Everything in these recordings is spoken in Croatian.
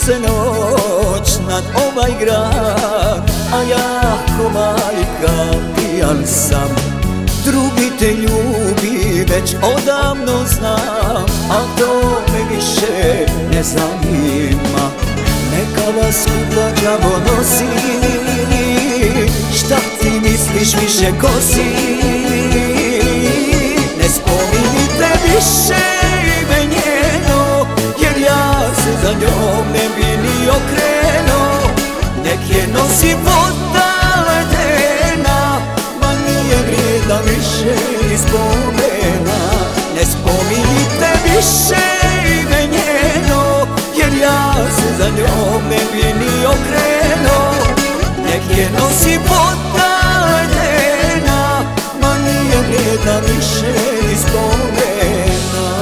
se noć nad ovaj grad, a ja ko majka pijan sam. Drugi te ljubi već odavno znam, a to me više ne zanima. Neka vas kuda đavo nosi, šta ti misliš više kosi. Ne spominjite više ime njeno, jer ja se za njom ne bi ni okrenuo. Nek je nosi voda ledena, ma nije vrijedna više ni spomena. Ne spominjite više ime njeno, jer ja se za njom ne bi ni okrenuo. Nek je nosi voda ledena, ma nije vrijedna više ni spomena.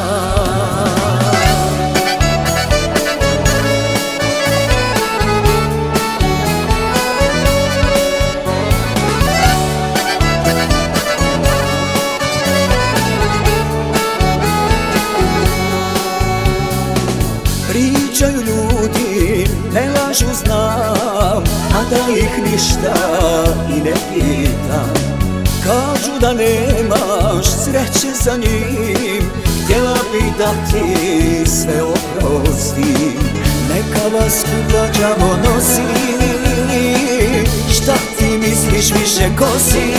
Pričaju ljudi, ne lažu znam, a da ih ništa i ne pitam. Kažu da nemaš sreće za njim, htjela bi da ti sve oprostim. Neka vas kuda đavo nosi, šta ti misliš više kosi.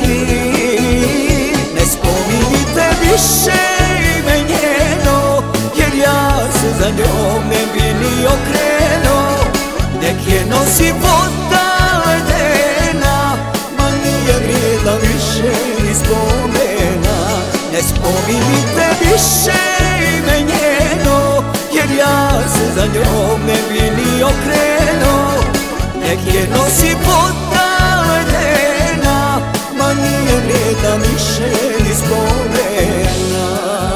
Ne spominjite više ime njeno, jer ja se za njom ne bi ni okrenuo. Nek je nosi voda ledena, ma nije vrijedna više ni spomena. Ne spominjite više ime njeno, jer ja se za njom ne bi ni okrenuo. Nek je nosi voda ledena, ma nije vrijedna više ni spomena.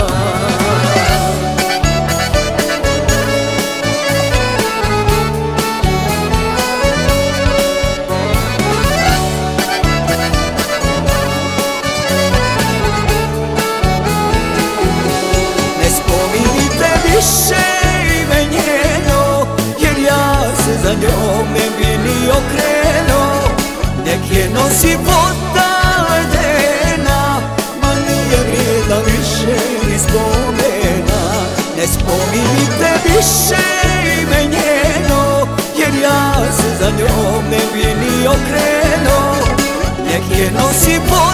Više ime njeno, jer ja se za njom ne bi ni okrenuo. Nek je nosi voda ledena, ma nije vrijedna više ni spomena. Ne spominjite više ime njeno, jer ja se za njom ne bi ni okrenuo. Nek je nosi voda